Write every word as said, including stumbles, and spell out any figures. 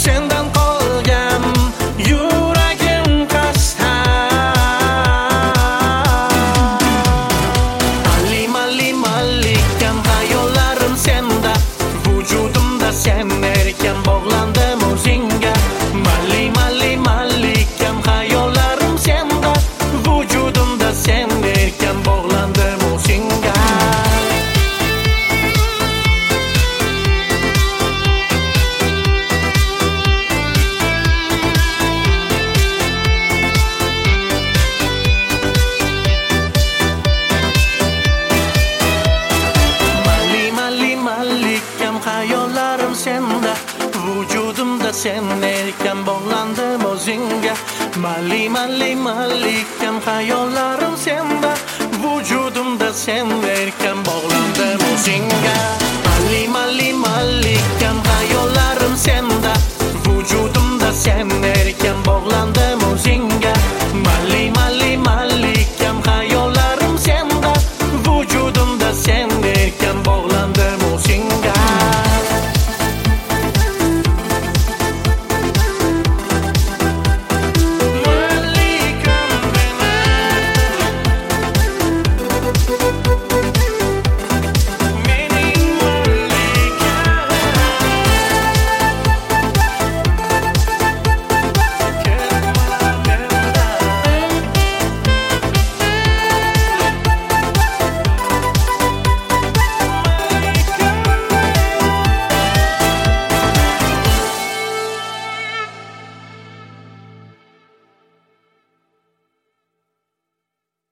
sendan qolgan yuragim qasda. Malli malli mallikam hayollarim senda, vujudimda sen erkan bog'landim o'zingga. Malli malli mallikam hayollarim senda, vujudimda sen erkan bog'landim o'zingga. Hayollarim senda, vujudimda sen erkan bog'landim o'zingga. Malli malli mallikam hayollarim senda, vujudimda sen erkan bog'landim o'zingga. Malli malli mallikam hayollarim senda, vujudimda sen erkan bog'landim o'zingga.